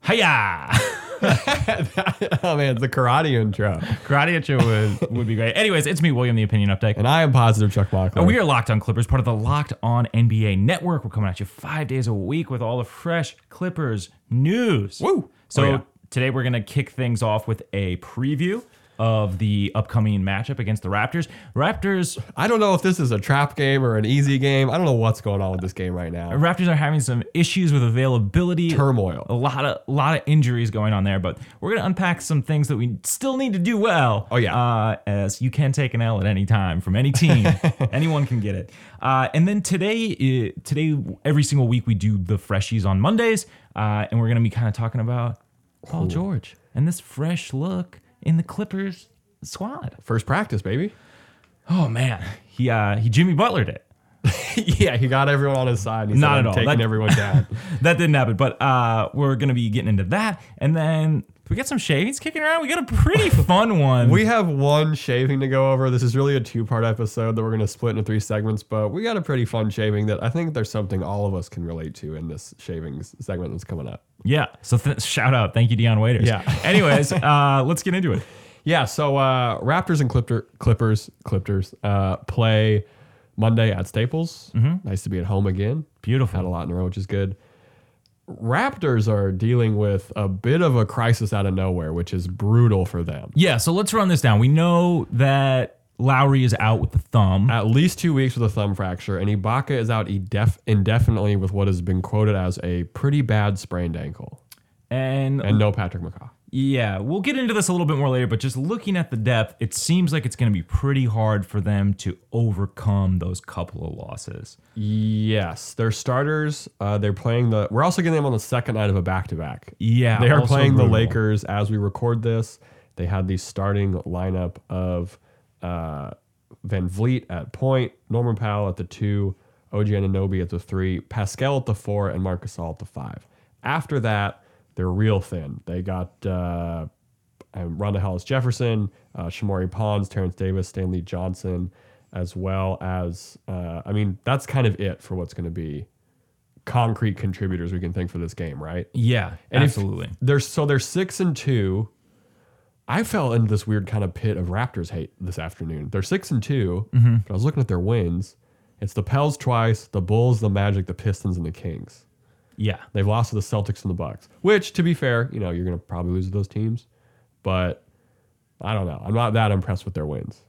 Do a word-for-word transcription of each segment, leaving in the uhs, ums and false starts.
Hiya! Oh man, the karate intro. Karate intro would, would be great. Anyways, it's me, William, the Opinion Update. And I am Positive Chuck Mockler. And we are Locked On Clippers, part of the Locked On N B A Network. We're coming at you five days a week with all the fresh Clippers news. Woo! So Oh, yeah. today we're going to kick things off with a preview of the upcoming matchup against the Raptors. Raptors I don't know if this is a trap game or an easy game. I don't know what's going on with this game right now. Raptors are having some issues with availability. Turmoil. A lot of a lot of injuries going on there, but we're going to unpack some things that we still need to do well. Oh, yeah. Uh, as you can take an L at any time from any team. Anyone can get it. Uh, and then today, uh, today every single week we do the freshies on Mondays, uh, and we're going to be kind of talking about Paul Ooh. George and this fresh look in the Clippers squad. First practice, baby. Oh man, he uh, he Jimmy Butlered it. Yeah, he got everyone on his side. And he Not said, at I'm all. taking That- everyone down. That didn't happen, but uh, we're going to be getting into that. And then we got some shavings kicking around. We got a pretty fun one. We have one shaving to go over. This is really a two-part episode that we're going to split into three segments, but we got a pretty fun shaving that I think there's something all of us can relate to in this shavings segment that's coming up. Yeah, so th- shout out. Thank you, Deion Waiters. Yeah. Anyways, uh, let's get into it. Yeah, so uh, Raptors and Clipper, Clippers, Clippers uh, play Monday at Staples. Mm-hmm. Nice to be at home again. Beautiful. Had a lot in a row, which is good. Raptors are dealing with a bit of a crisis out of nowhere, which is brutal for them. Yeah, so let's run this down. We know that Lowry is out with the thumb. At least two weeks with a thumb fracture, and Ibaka is out indef- indefinitely with what has been quoted as a pretty bad sprained ankle. And, And no Patrick McCaw. yeah, we'll get into this a little bit more later, but just looking at the depth, it seems like it's going to be pretty hard for them to overcome those couple of losses. Yes, their starters, uh, they're playing the... We're also getting them on the second night of a back-to-back. Yeah. They are also playing the brutal. Lakers as we record this. They had the starting lineup of uh, Van Vliet at point, Norman Powell at the two, O G Anunoby at the three, Pascal at the four, and Marc Gasol at the five. After that, they're real thin. They got uh, Ronda Hollis Jefferson, uh, Shamori Pons, Terrence Davis, Stanley Johnson, as well as, uh, I mean, that's kind of it for what's going to be concrete contributors we can think for this game, right? Yeah, And if absolutely. They're so they're six and two. I fell into this weird kind of pit of Raptors hate this afternoon. They're six and two, Mm-hmm. but I was looking at their wins. It's the Pels twice, the Bulls, the Magic, the Pistons, and the Kings. Yeah. They've lost to the Celtics and the Bucks, which, to be fair, you know, you're going to probably lose to those teams. But I don't know. I'm not that impressed with their wins.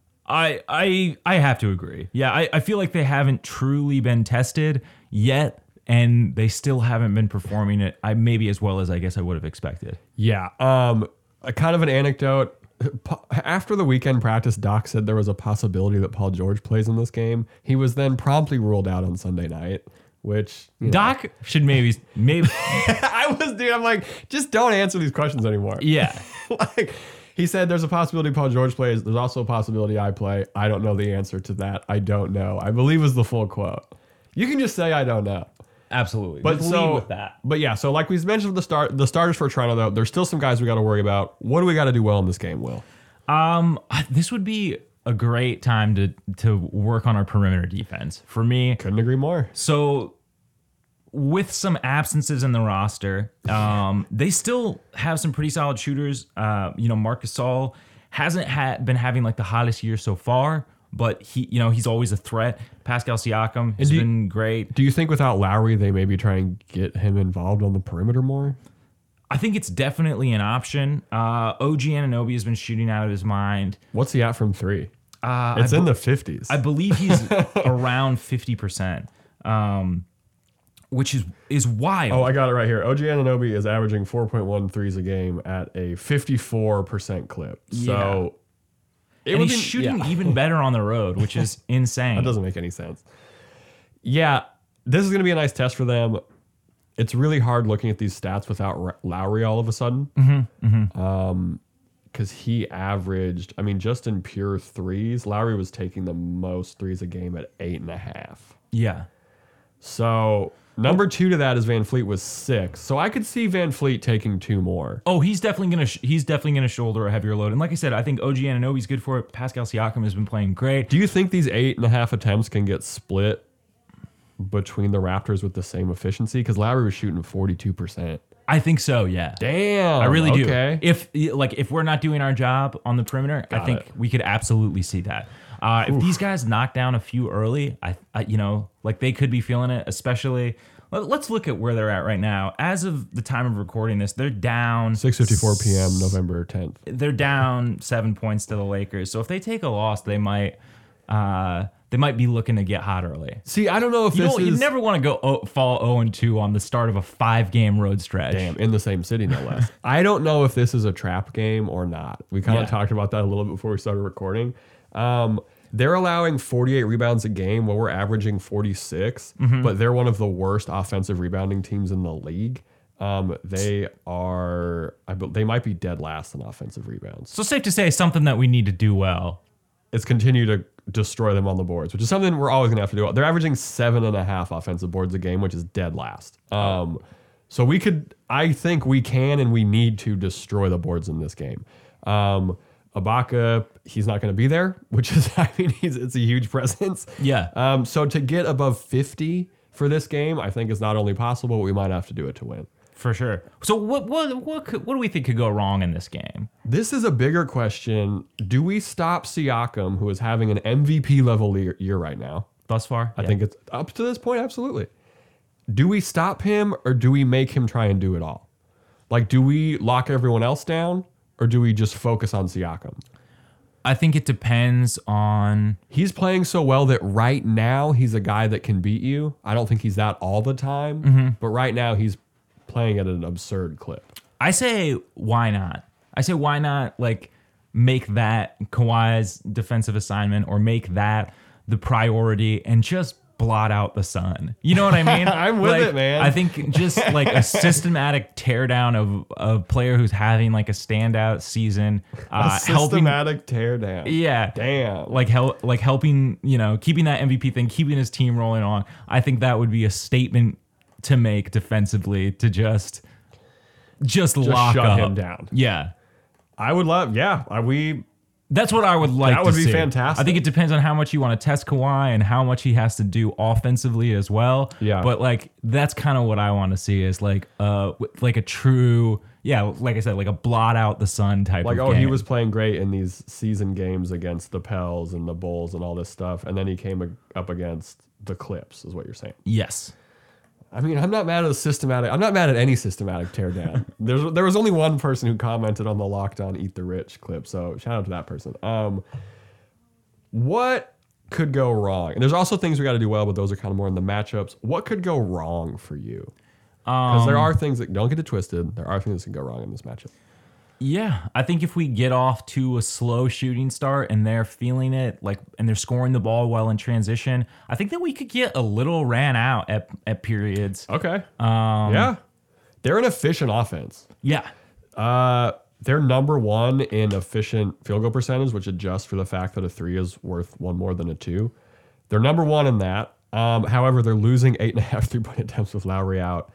I I I have to agree. Yeah, I, I feel like they haven't truly been tested yet, and they still haven't been performing it I maybe as well as I guess I would have expected. Yeah. Um, a kind of an anecdote. After the weekend practice, Doc said there was a possibility that Paul George plays in this game. He was then promptly ruled out on Sunday night, which... You know, Doc should maybe maybe I was, dude, I'm like, just don't answer these questions anymore. yeah. Like, he said there's a possibility Paul George plays. There's also a possibility I play. I don't know the answer to that. I don't know. I believe is the full quote. You can just say I don't know. Absolutely. But Just so, lead with that. But yeah, so like we mentioned at the start, the starters for Toronto, though, there's still some guys we got to worry about. What do we got to do well in this game, Will? Um this would be a great time to to work on our perimeter defense for me. Couldn't agree more. So with some absences in the roster, um, they still have some pretty solid shooters. Uh, you know, Marc Gasol hasn't ha- been having like the hottest year so far, but he, you know, he's always a threat. Pascal Siakam has do you- been great. Do you think without Lowry, they maybe try and get him involved on the perimeter more? I think it's definitely an option. Uh, O G Anunoby has been shooting out of his mind. What's he at from three? Uh, It's I in be- the fifties. I believe he's around fifty percent, um, which is is wild. Oh, I got it right here. O G Anunoby is averaging four point one threes a game at a fifty-four percent clip. So it and would he's be- shooting yeah. even better on the road, which is insane. That doesn't make any sense. Yeah, this is going to be a nice test for them. It's really hard looking at these stats without R- Lowry all of a sudden. Mm-hmm, mm-hmm. Um, because he averaged, I mean, just in pure threes, Lowry was taking the most threes a game at eight and a half. Yeah. So number two to that is Van Fleet with six. So I could see Van Fleet taking two more. Oh, he's definitely gonna sh- he's definitely gonna shoulder a heavier load. And like I said, I think O G Anunoby's good for it. Pascal Siakam has been playing great. Do you think these eight and a half attempts can get split between the Raptors with the same efficiency? Because Lowry was shooting forty-two percent. I think so. Yeah. Damn. I really do. Okay. If like if we're not doing our job on the perimeter, I Got think it. we could absolutely see that. Uh, if these guys knock down a few early, I, I you know like they could be feeling it. Especially, let, let's look at where they're at right now. As of the time of recording this, they're down six fifty-four p.m. November tenth. They're down seven points to the Lakers. So if they take a loss, they might uh, they might be looking to get hot early. See, I don't know if You this don't, is you never want to go oh, fall zero and two on the start of a five game road stretch. damn in the same city, no less. I don't know if this is a trap game or not. We kind of Yeah. talked about that a little bit before we started recording. Um, they're allowing forty-eight rebounds a game while we're averaging forty-six, Mm-hmm. but they're one of the worst offensive rebounding teams in the league. Um, they are, I, be- they might be dead last in offensive rebounds. So safe to say something that we need to do well. It's continue to destroy them on the boards, which is something we're always going to have to do. They're averaging seven and a half offensive boards a game, which is dead last. Um, so we could, I think we can and we need to destroy the boards in this game. Um, Ibaka, he's not going to be there, which is, I mean, he's, it's a huge presence. Yeah. Um, so to get above fifty for this game, I think is not only possible, but we might have to do it to win. For sure. So what what what could, what do we think could go wrong in this game? This is a bigger question. Do we stop Siakam, who is having an M V P level year, year right now? Thus far, I think it's up to this point, absolutely. Do we stop him or do we make him try and do it all? Like, do we lock everyone else down or do we just focus on Siakam? I think it depends on. He's playing so well that right now he's a guy that can beat you. I don't think he's that all the time, but right now he's playing at an absurd clip. I say why not? I say why not like make that Kawhi's defensive assignment or make that the priority and just blot out the sun. You know what I mean? I'm with Like, it, man. I think just like a systematic teardown of a player who's having like a standout season, uh, a helping. systematic teardown. Yeah. Damn. Like help, like helping, you know, keeping that M V P thing, keeping his team rolling on. I think that would be a statement to make defensively to just, just, lock shut up. him down. Yeah. I would love, yeah. Are we That's what I would like That to would be see. fantastic. I think it depends on how much you want to test Kawhi and how much he has to do offensively as well. Yeah. But like that's kind of what I want to see is like uh like a true yeah, like I said, like a blot out the sun type like, of oh, game. he was playing great in these season games against the Pels and the Bulls and all this stuff, and then he came ag- up against the Clips, is what you're saying. Yes. I mean, I'm not mad at a systematic. I'm not mad at any systematic teardown. There's there was only one person who commented on the Locked On Eat the Rich clip, so shout out to that person. Um, what could go wrong? And there's also things we got to do well, but those are kind of more in the matchups. What could go wrong for you? Because there are things that don't get it twisted. There are things that can go wrong in this matchup. Yeah, I think if we get off to a slow shooting start and they're feeling it, like, and they're scoring the ball well in transition, I think that we could get a little ran out at, at periods. Okay. Um, yeah, they're an efficient offense. Yeah. Uh, they're number one in efficient field goal percentage, which adjusts for the fact that a three is worth one more than a two. They're number one in that. Um, however, they're losing eight and a half three point attempts with Lowry out.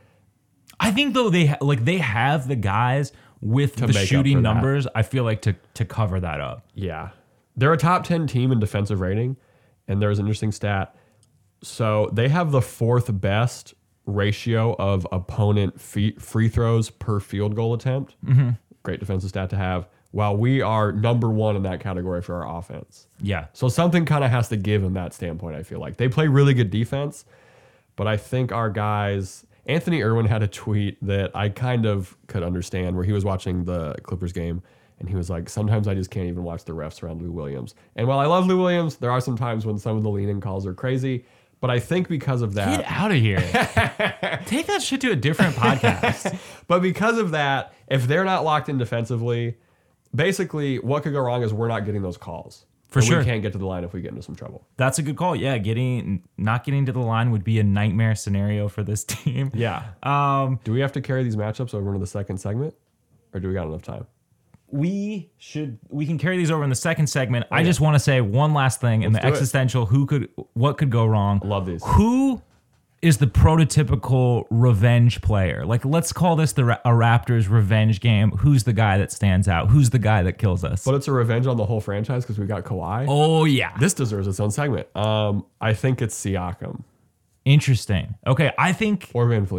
I think though they ha- like they have the guys with the make up for shooting that. numbers. I feel like to to cover that up. Yeah. They're a top ten team in defensive rating. And there's an interesting stat. So they have the fourth best ratio of opponent fee- free throws per field goal attempt. Mm-hmm. Great defensive stat to have. While we are number one in that category for our offense. Yeah. So something kind of has to give in that standpoint, I feel like. They play really good defense, but I think our guys... Anthony Irwin had a tweet that I kind of could understand where he was watching the Clippers game and he was like, sometimes I just can't even watch the refs around Lou Williams. And while I love Lou Williams, there are some times when some of the lean-in calls are crazy, but I think because of that... Get out of here. Take that shit to a different podcast. But because of that, if they're not locked in defensively, basically what could go wrong is we're not getting those calls. For And sure. We can't get to the line if we get into some trouble. That's a good call. Yeah, getting not getting to the line would be a nightmare scenario for this team. Yeah. Um, Do we have to carry these matchups over into the second segment? Or do we got enough time? we should we can carry these over in the second segment. I just want to say one last thing in the Let's do it. existential who could what could go wrong. Love these. Who is the prototypical revenge player? Like, let's call this the Ra- a Raptors revenge game. Who's the guy that stands out? Who's the guy that kills us? But it's a revenge on the whole franchise because we got Kawhi. Oh yeah, This deserves its own segment. Um, I think it's Siakam interesting. Okay, I think or Van Fleet.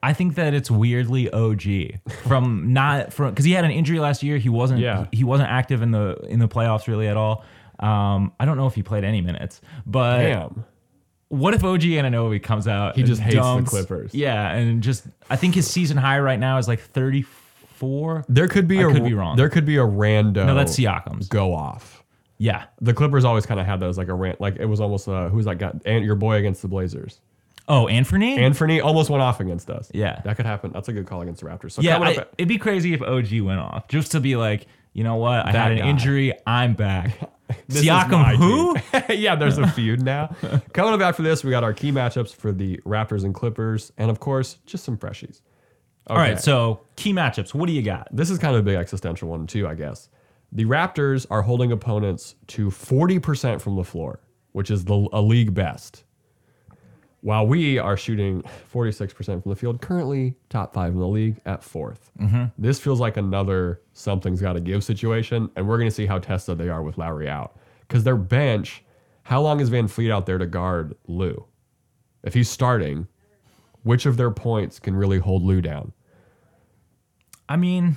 I think that it's weirdly O G from not from because he had an injury last year. He wasn't. Yeah. He, he wasn't active in the in the playoffs really at all. Um, I don't know if he played any minutes, but Damn. what if O G Anunoby comes out? He and just hates the dunks? Clippers. Yeah, and just I think his season high right now is like thirty-four. There could be I a could be wrong. There could be a rando. No, that's Siakam's. Go off. Yeah. The Clippers always kind of had those like a rant. Like it was almost uh, who's that guy? And your boy against the Blazers. Oh, Anthony? Anthony almost went off against us. Yeah. That could happen. That's a good call against the Raptors. So Yeah, coming I, up, it'd be crazy if O G went off just to be like, you know what? I That had an guy. injury. I'm back. This is my Siakam, who? team. Yeah, there's a feud now. Coming up after this, we got our key matchups for the Raptors and Clippers, and of course, just some freshies. All right, so key matchups. What do you got? This is kind of a big existential one too, I guess. The Raptors are holding opponents to forty percent from the floor, which is the a league best. While we are shooting forty-six percent from the field, currently top five in the league at fourth. Mm-hmm. This feels like another something's got to give situation, and we're going to see how tested they are with Lowry out. Because their bench, how long is Van Fleet out there to guard Lou? If he's starting, which of their points can really hold Lou down? I mean,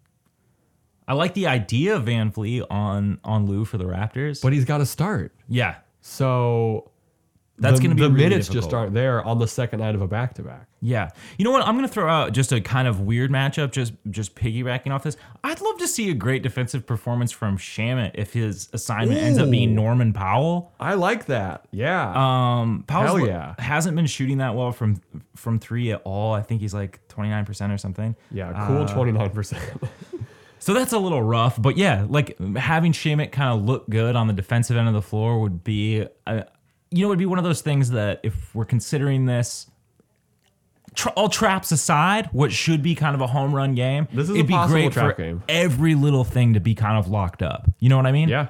I like the idea of Van Vliet on on Lou for the Raptors. But he's got to start. yeah, So That's the- gonna be the really minutes difficult. just aren't there on the second night of a back to back. yeah. You know what? I'm going to throw out just a kind of weird matchup, just just piggybacking off this. I'd love to see a great defensive performance from Shamit if his assignment ends up being Ooh. Norman Powell. I like that. Yeah. Um, Powell Hell yeah. hasn't been shooting that well from from three at all. I think he's like twenty-nine percent or something. yeah. Cool. twenty-nine percent. So that's a little rough, but yeah, like having Shamit kind of look good on the defensive end of the floor would be, uh, you know, it would be one of those things that if we're considering this, tra- all traps aside, what should be kind of a home run game, This is it'd a be possible great trap for game. every little thing to be kind of locked up. You know what I mean? Yeah.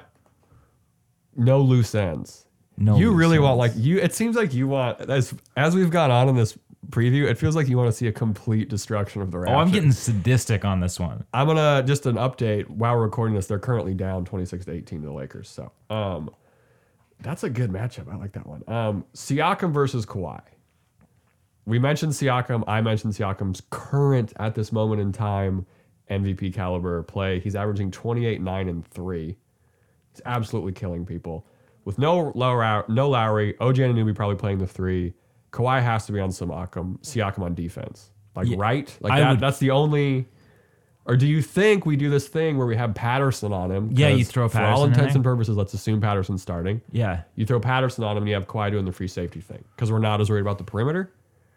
No loose ends. No you loose really want ends. like you. It seems like you want as as we've gone on in this preview. It feels like you want to see a complete destruction of the Raptors. Oh, I'm getting sadistic on this one. I'm gonna just an update while we're recording this. They're currently down twenty-six to eighteen to the Lakers. So, um, that's a good matchup. I like that one. Um, Siakam versus Kawhi. We mentioned Siakam. I mentioned Siakam's current at this moment in time M V P caliber play. He's averaging twenty-eight, nine, and three. He's absolutely killing people. With no Lowry, no Lowry, O G Anunoby probably playing the three. Kawhi has to be on some Siakam, Siakam on defense. Like, Yeah, right? Like I that, would- that's the only. Or do you think we do this thing where we have Patterson on him? Yeah, you 'Cause throw For all Patterson in intents there. and purposes, let's assume Patterson's starting. Yeah. You throw Patterson on him and you have Kawhi doing the free safety thing. Because we're not as worried about the perimeter.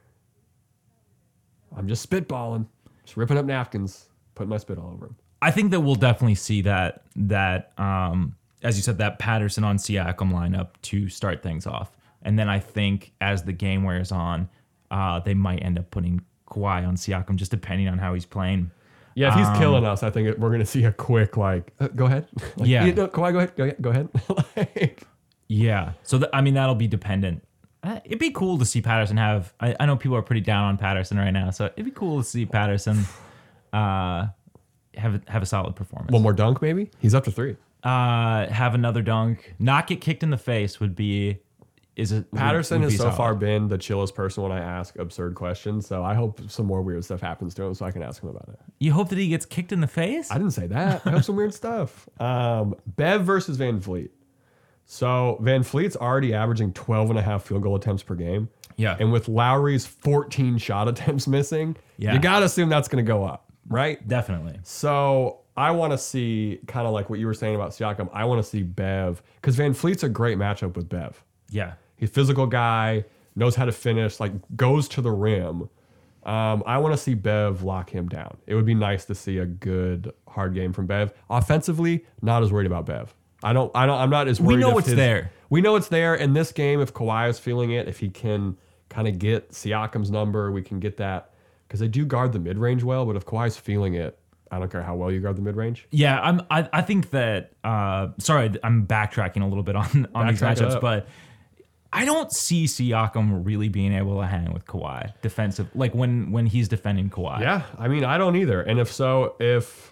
I'm just spitballing. Just ripping up napkins. Putting my spit all over him. I think that we'll definitely see that that um, as you said, that Patterson on Siakam lineup to start things off, and then I think as the game wears on, uh, they might end up putting Kawhi on Siakam, just depending on how he's playing. Yeah, if he's Um, killing us, I think it, we're going to see a quick, like, uh, go ahead. Like, Yeah. no, Kawhi, go ahead. Go, go ahead. Like, Yeah, so th- I mean that'll be dependent. Uh, it'd be cool to see Patterson have. I, I know people are pretty down on Patterson right now, so it'd be cool to see Patterson uh, have a- have a solid performance. one more dunk, maybe? He's up to three. Uh, have another dunk, not get kicked in the face would be. Is it Patterson would has be so solid. far been the chillest person when I ask absurd questions. So I hope some more weird stuff happens to him so I can ask him about it. You hope that he gets kicked in the face? I didn't say that. I hope some weird stuff. Um, Bev versus Van Vliet. So Van Vliet's already averaging twelve and a half field goal attempts per game. Yeah. And with Lowry's fourteen shot attempts missing, Yeah. you got to assume that's going to go up, right? Definitely. So I want to see kind of like what you were saying about Siakam. I want to see Bev because Van Vliet's a great matchup with Bev. Yeah. He's a physical guy, knows how to finish, like goes to the rim. Um, I want to see Bev lock him down. It would be nice to see a good hard game from Bev. Offensively, not as worried about Bev. I don't. I don't. I'm not as We worried. know if it's there. We know it's there. In this game, if Kawhi is feeling it, if he can kind of get Siakam's number, we can get that because they do guard the mid range well. But if Kawhi's feeling it, I don't care how well you guard the mid range. Yeah, I'm. I, I think that. Uh, sorry, I'm backtracking a little bit on on these Backtrack it matchups, up. but I don't see Siakam really being able to hang with Kawhi defensive, like when when he's defending Kawhi. Yeah, I mean, I don't either. And if so, if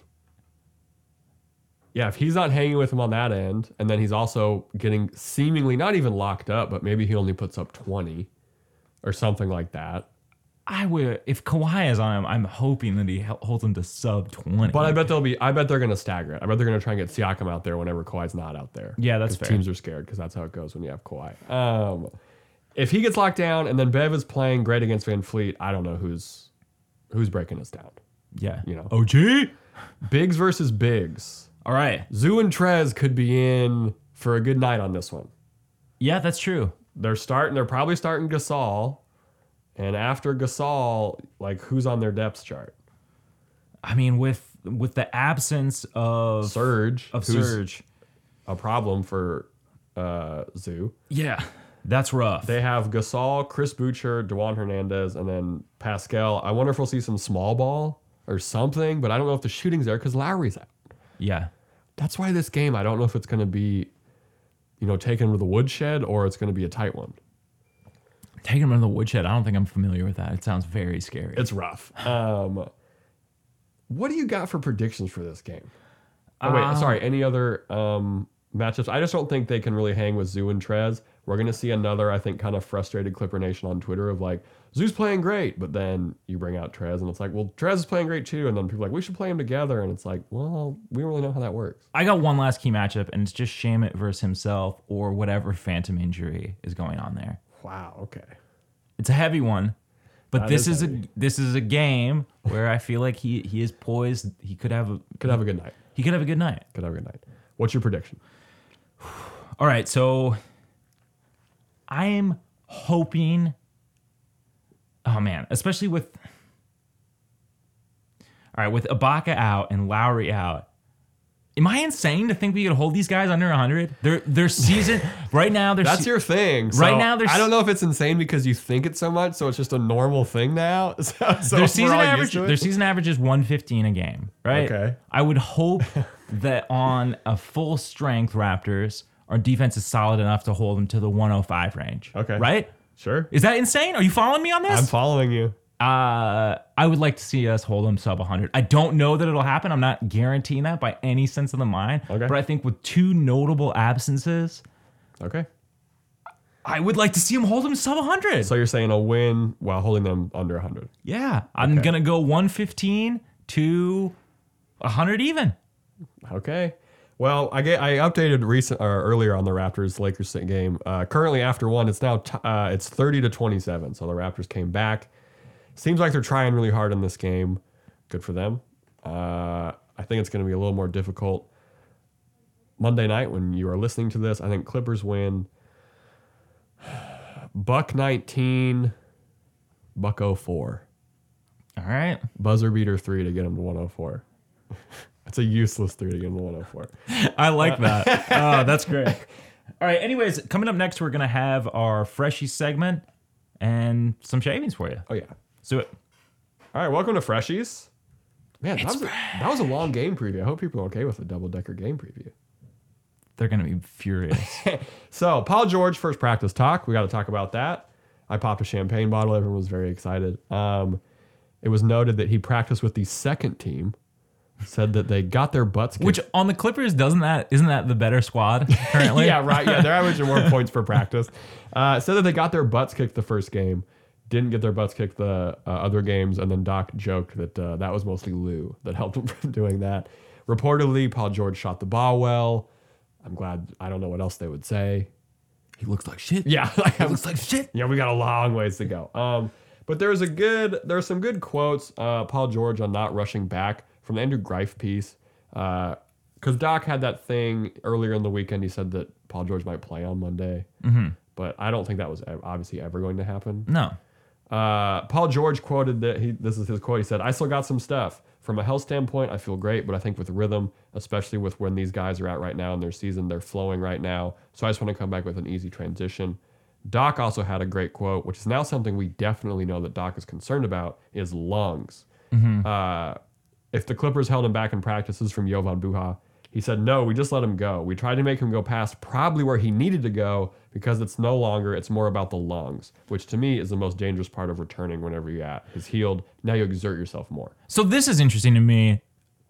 yeah, if he's not hanging with him on that end, and then he's also getting seemingly not even locked up, but maybe he only puts up twenty or something like that. I would, if Kawhi is on him, I'm hoping that he hel- holds him to sub twenty. But I bet they'll be. I bet they're going to stagger it. I bet they're going to try and get Siakam out there whenever Kawhi's not out there. Yeah, that's 'Cause fair. Teams are scared because that's how it goes when you have Kawhi. Um, if he gets locked down and then Bev is playing great against Van Fleet, I don't know who's who's breaking us down. yeah, You know. O G. Bigs versus bigs. All right. Zoo and Trez could be in for a good night on this one. Yeah, that's true. They're starting. They're probably starting Gasol, and after Gasol, like who's on their depth chart? I mean, with with the absence of Surge, of who's Surge, a problem for uh, Zoo. yeah, that's rough. They have Gasol, Chris Boucher, DeJuan Hernandez, and then Pascal. I wonder if we'll see some small ball or something, but I don't know if the shooting's there because Lowry's out. yeah, That's why this game, I don't know if it's going to be, you know, taken with a woodshed or it's going to be a tight one. taking him to the woodshed. I don't think I'm familiar with that. It sounds very scary. It's rough. Um, what do you got for predictions for this game? Oh, wait, Um, sorry. Any other um, matchups? I just don't think they can really hang with Zoo and Trez. We're going to see another, I think, kind of frustrated Clipper Nation on Twitter of like, Zoo's playing great, but then you bring out Trez and it's like, well, Trez is playing great too. And then people are like, we should play them together. And it's like, well, we don't really know how that works. I got one last key matchup, and it's just Shamit versus himself or whatever phantom injury is going on there. Wow. Okay. It's a heavy one, but That this is is, heavy. a this is a game where I feel like he he is poised. He could have a Could have a good night. he could have a good night. Could have a good night. What's your prediction? All right, so I am hoping. Oh man, especially with all right with Ibaka out and Lowry out. Am I insane to think we could hold these guys under one hundred? Their their season right now. Their That's se- your thing. So Right now, there's- I don't know if it's insane because you think it so much, so it's just a normal thing now. So, so their we're season all average. used to it? Their season average is one fifteen a game. Right. Okay. I would hope that on a full strength Raptors, our defense is solid enough to hold them to the one oh five range. Okay. Right. Sure. Is that insane? Are you following me on this? I'm following you. Uh, I would like to see us hold them sub one hundred. I don't know that it'll happen. I'm not guaranteeing that by any sense of the mind. Okay. But I think with two notable absences, Okay. I would like to see them hold them sub one hundred. So you're saying a win while holding them under one hundred. yeah, I'm Okay. gonna go one fifteen to one hundred even. Okay. Well, I get I updated recent or earlier on the Raptors Lakers game. Uh, currently after one, it's now t- uh, it's thirty to twenty-seven. So the Raptors came back. Seems like they're trying really hard in this game. Good for them. Uh, I think it's going to be a little more difficult Monday night when you are listening to this. I think Clippers win. Buck nineteen, Buck oh four. All right. Buzzer beater three to get them to one oh four. It's a useless three to get them to one oh four. I like that. Oh, that's great. All right. Anyways, coming up next, we're gonna have our Freshie segment and some shavings for you. Oh, yeah. Let's do it. All right, welcome to Freshies. Man, that was, a, that was a long game preview. I hope people are okay with a double-decker game preview. They're gonna be furious. So, Paul George, first practice talk. We got to talk about that. I popped a champagne bottle. Everyone was very excited. Um, it was noted that he practiced with the second team. Said that they got their butts kicked. Which on the Clippers, doesn't that isn't that the better squad currently? yeah, right. Yeah, they're averaging more points per practice. Uh, said that they got their butts kicked the first game, didn't get their butts kicked the uh, other games, and then Doc joked that uh, that was mostly Lou that helped him from doing that. Reportedly, Paul George shot the ball well. I'm glad. I don't know what else they would say. He looks like shit. Yeah, like, He looks like shit. yeah, we got a long ways to go. Um, but there's a good, there's some good quotes. Uh, Paul George on not rushing back from the Andrew Greif piece. Because Doc had that thing earlier in the weekend. He said that Paul George might play on Monday, mm-hmm. but I don't think that was ev- obviously ever going to happen. No. Uh, Paul George quoted that he. This is his quote. He said, "I still got some stuff. From a health standpoint, I feel great, but I think with rhythm, especially with when these guys are at right now in their season, they're flowing right now. So I just want to come back with an easy transition." Doc also had a great quote, which is now something we definitely know that Doc is concerned about, is lungs. Mm-hmm. Uh, if the Clippers held him back in practices from Jovan Buha, he said, no, we just let him go. We tried to make him go past probably where he needed to go because it's no longer, it's more about the lungs, which to me is the most dangerous part of returning whenever you're at is healed. Now you exert yourself more. So this is interesting to me.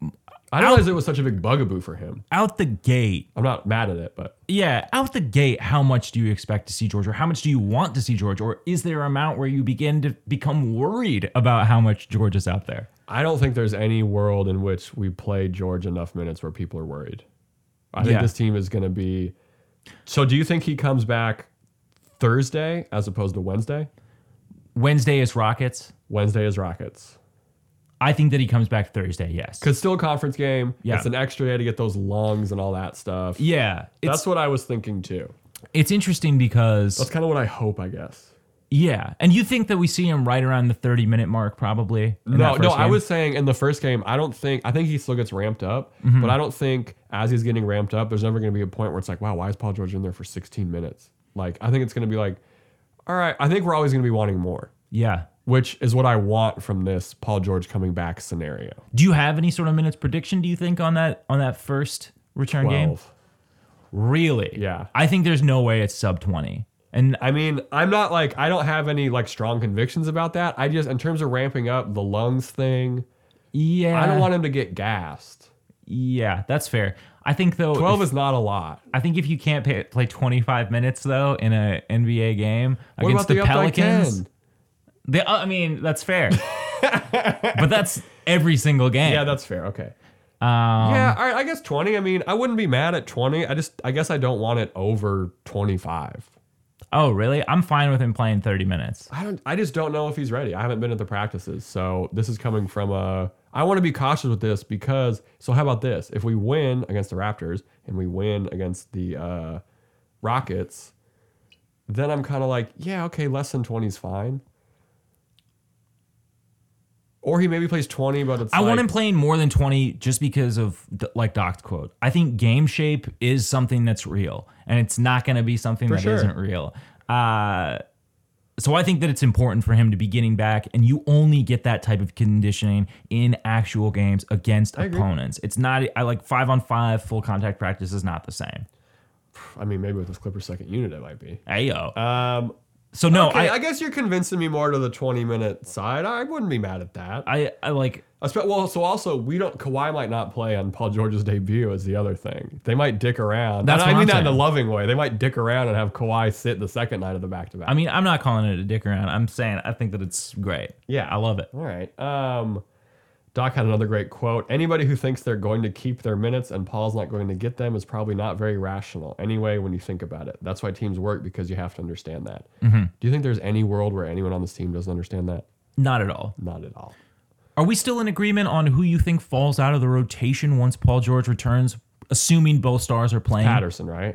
I didn't realize it was such a big bugaboo for him. Out the gate, I'm not mad at it, but yeah, out the gate, how much do you expect to see George, or how much do you want to see George, or is there an amount where you begin to become worried about how much George is out there? I don't think there's any world in which we play George enough minutes where people are worried. I think Yeah. this team is going to be. So, do you think he comes back Thursday as opposed to Wednesday? Wednesday is Rockets. Wednesday is Rockets. I think that he comes back Thursday, yes. Because still a conference game. Yeah. It's an extra day to get those lungs and all that stuff. Yeah. It's, That's what I was thinking too. it's interesting because, That's kind of what I hope, I guess. yeah. And you think that we see him right around the thirty minute mark, probably? in No, that no, first I game? was saying in the first game, I don't think, I think he still gets ramped up, Mm-hmm. but I don't think as he's getting ramped up, there's never going to be a point where it's like, wow, why is Paul George in there for sixteen minutes? Like, I think it's going to be like, all right, I think we're always going to be wanting more, Yeah. which is what I want from this Paul George coming back scenario. Do you have any sort of minutes prediction, do you think, on that on that first return game? twelve. Really? Yeah. I think there's no way it's sub twenty. And I mean, I'm not like, I don't have any like strong convictions about that. I just, in terms of ramping up the lungs thing, yeah. I don't want him to get gassed. Yeah, that's fair. I think though twelve if- is not a lot. I think if you can't pay, play twenty-five minutes though in a N B A game What against about the the up by Pelicans, ten? they, uh, I mean that's fair, but that's every single game. Yeah, that's fair. Okay. um, Yeah, all right, I guess twenty. I mean, I wouldn't be mad at twenty. I just, I guess I don't want it over twenty-five. Oh, really? I'm fine with him playing thirty minutes. I don't, I just don't know if he's ready. I haven't been at the practices. So this is coming from a, I want to be cautious with this because, so how about this? If we win against the Raptors and we win against the uh, Rockets, then I'm kind of like, yeah, okay, less than twenty is fine. Or he maybe plays twenty, but it's I like, want him playing more than twenty just because of, the, like Doc's quote. I think game shape is something that's real, and it's not going to be something For that sure. not real. Uh, so I think that it's important for him to be getting back, and you only get that type of conditioning in actual games against I agree. opponents. It's not, I like five on five full contact practice is not the same. I mean, maybe with this Clippers second unit, it might be. Ayo. Um, So no, okay, I, I, guess you're convincing me more to the twenty minute side. I wouldn't be mad at that. I, I like, I spe- well, so also we don't. Kawhi might not play on Paul George's debut. Is the other thing. They might dick around. That's And I what mean I'm that in a saying. loving way. They might dick around and have Kawhi sit the second night of the back to back. I mean, I'm not calling it a dick around. I'm saying I think that it's great. Yeah. I love it. All right. Um, Doc had another great quote. Anybody who thinks they're going to keep their minutes and Paul's not going to get them is probably not very rational. Anyway, when you think about it, that's why teams work, because you have to understand that. Mm-hmm. Do you think there's any world where anyone on this team doesn't understand that? Not at all. Not at all. Are we still in agreement on who you think falls out of the rotation once Paul George returns, assuming both stars are playing? Patterson, right?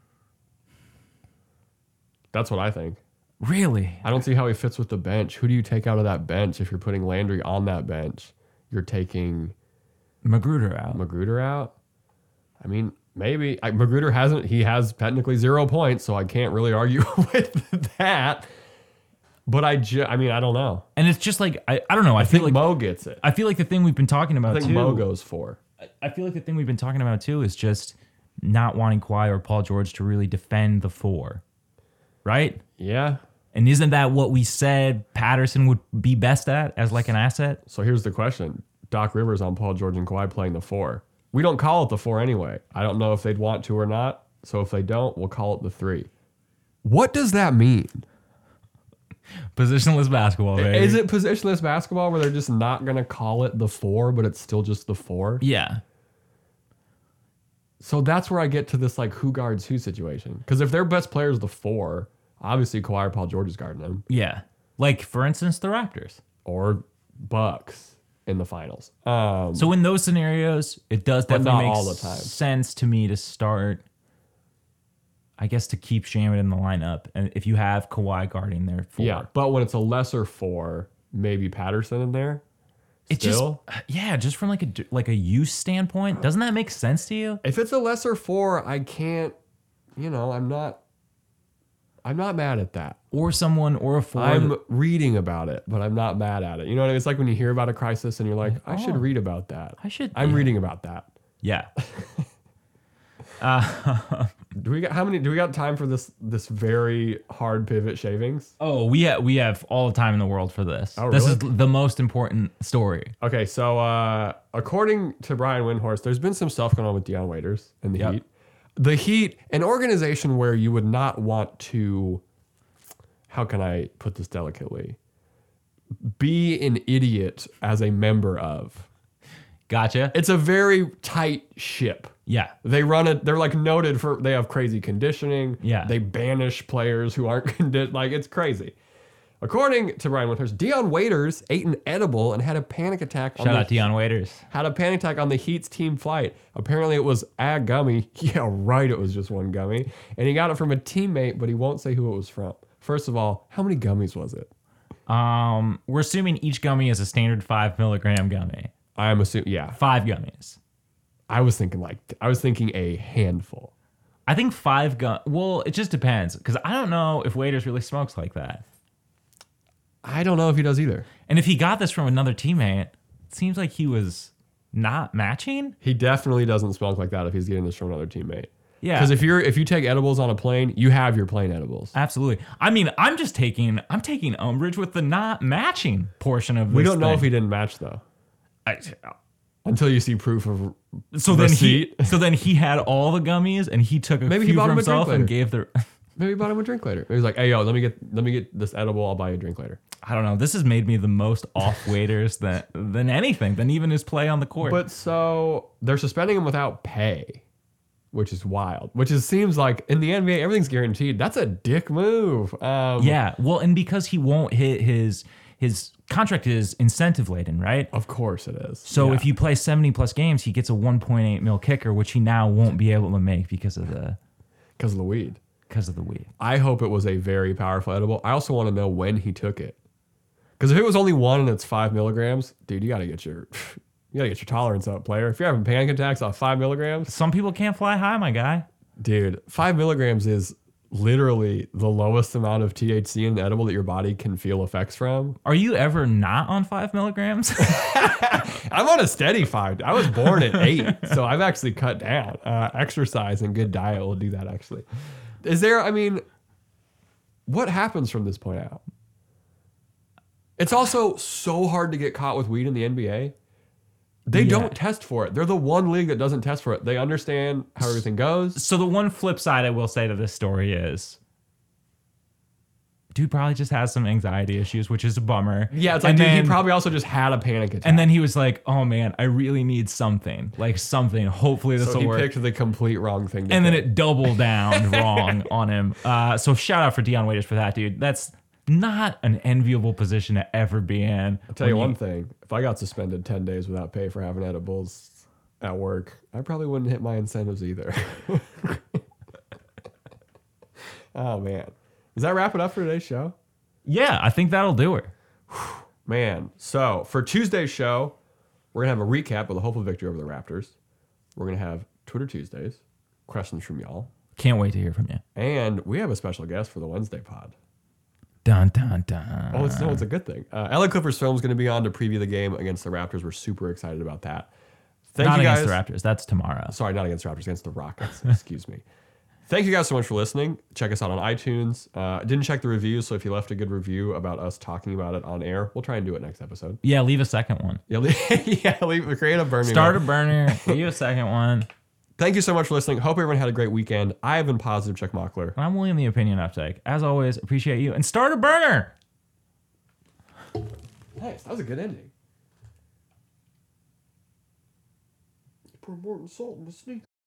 That's what I think. Really? I don't see how he fits with the bench. Who do you take out of that bench if you're putting Landry on that bench? You're taking Magruder out. Magruder out? I mean, maybe. I, Magruder hasn't, he has technically zero points, so I can't really argue with that. But I, ju- I mean, I don't know. And it's just like, I, I don't know. I, I feel think like Mo gets it. I feel like the thing we've been talking about I think too. Mo goes for. I feel like the thing we've been talking about too is just not wanting Kawhi or Paul George to really defend the four. Right? Yeah. And isn't that what we said Patterson would be best at as like an asset? So here's the question. Doc Rivers on Paul George and Kawhi playing the four. We don't call it the four anyway. I don't know if they'd want to or not. So if they don't, we'll call it the three. What does that mean? Positionless basketball, baby. Is it positionless basketball where they're just not going to call it the four, but it's still just the four? Yeah. So that's where I get to this like who guards who situation. Because if their best player is the four, obviously Kawhi or Paul George is guarding them. Yeah. Like, for instance, the Raptors. Or Bucks in the finals. Um, So in those scenarios, it does But definitely not make all the time. sense to me to start, I guess, to keep Shamet in the lineup. And if you have Kawhi guarding their four. yeah, but when it's a lesser four, maybe Patterson in there. It Still? just, yeah, just from like a like a use standpoint, doesn't that make sense to you? If it's a lesser four, I can't, you know, I'm not, I'm not mad at that. Or someone, or a four. I'm that- reading about it, but I'm not mad at it. You know what I mean? It's like when you hear about a crisis and you're like, I should oh. read about that. I should. I'm yeah. reading about that. Yeah. uh, Do we got how many? Do we got time for this this very hard pivot shavings? Oh, we have, we have all the time in the world for this. Oh, This really? is the most important story. Okay, so uh, according to Brian Windhorst, there's been some stuff going on with Deion Waiters and the Yep. Heat. The Heat, an organization where you would not want to. How can I put this delicately? Be an idiot as a member of. Gotcha. It's a very tight ship. Yeah. They run it. They're like noted for. They have crazy conditioning. Yeah. They banish players who aren't condi- like it's crazy. According to Brian Winters, Deion Waiters ate an edible and had a panic attack. Shout on out the, Deion Waiters. Had a panic attack on the Heat's team flight. Apparently, it was a gummy. Yeah, right. It was just one gummy, and he got it from a teammate, but he won't say who it was from. First of all, how many gummies was it? Um, we're assuming each gummy is a standard five milligram gummy. I'm assuming. Yeah, Five gummies. I was thinking like I was thinking a handful. I think five gum. Well, it just depends because I don't know if Waiters really smokes like that. I don't know if he does either. And if he got this from another teammate, it seems like he was not matching. He definitely doesn't smoke like that if he's getting this from another teammate. Yeah. Because if you're if you take edibles on a plane, you have your plane edibles. Absolutely. I mean, I'm just taking I'm taking umbrage with the not matching portion of this. We don't know thing. if he didn't match though I, until you see proof of. so then receipt. he so then he had all the gummies and he took a Maybe he few bought for him a drink himself and later. gave the. Maybe he bought him a drink later. He was like, "Hey yo, let me get let me get this edible. I'll buy you a drink later." I don't know. This has made me the most off Waiters than than anything than even his play on the court. But so they're suspending him without pay, which is wild. Which is seems like in the N B A everything's guaranteed. That's a dick move. Um, yeah, well, and because he won't hit his his contract is incentive laden, right? of course it is. So Yeah. if you play seventy plus games, he gets a one point eight mil kicker, which he now won't be able to make because of the because of the weed. because of the weed. I hope it was a very powerful edible. I also want to know when he took it. Because if it was only one and it's five milligrams, dude, you gotta get your you gotta get your tolerance up, player. If you're having panic attacks off five milligrams, Some people can't fly high, my guy. dude, five milligrams is literally the lowest amount of T H C in an edible that your body can feel effects from. Are you ever not on five milligrams? I'm on a steady five. I was born at eight, so I've actually cut down. Uh, exercise and good diet will do that. Actually, is there? I mean, what happens from this point out? It's also so hard to get caught with weed in the N B A. They Yeah. don't test for it. They're the one league that doesn't test for it. They understand how everything goes. So the one flip side I will say to this story is, dude probably just has some anxiety issues, which is a bummer. Yeah, it's like And dude, then- he probably also just had a panic attack. And then he was like, "Oh man, I really need something, like something. Hopefully this so will he work." picked the complete wrong thing. To And then pick. it doubled down wrong on him. Uh, so shout out for Deion Waiters for that, dude. That's not an enviable position to ever be in. I'll tell you one thing. If I got suspended ten days without pay for having edibles at work, I probably wouldn't hit my incentives either. Oh, man. Does that wrap it up for today's show? Yeah, I think that'll do it. Man. So for Tuesday's show, we're going to have a recap of the hopeful victory over the Raptors. We're going to have Twitter Tuesdays, questions from y'all. Can't wait to hear from you. And we have a special guest for the Wednesday pod. Dun dun dun. Oh, it's, no, it's a good thing. Uh, L A Clippers film is going to be on to preview the game against the Raptors. We're super excited about that. Thank Not you guys. against the Raptors. That's tomorrow. Sorry, not against the Raptors, against the Rockets. Excuse me. Thank you guys so much for listening. Check us out on iTunes. Uh, didn't check the reviews, so if you left a good review about us talking about it on air, we'll try and do it next episode. Yeah, leave a second one. Yeah, leave, yeah, leave, create a burning. Start a one. burner. Leave a second one. Thank you so much for listening. Hope everyone had a great weekend. I have been positive, Chuck Mockler. I'm William the Opinion Uptake. As always, appreciate you. And start a burner. Nice, that was a good ending. Pour more salt in the sneak.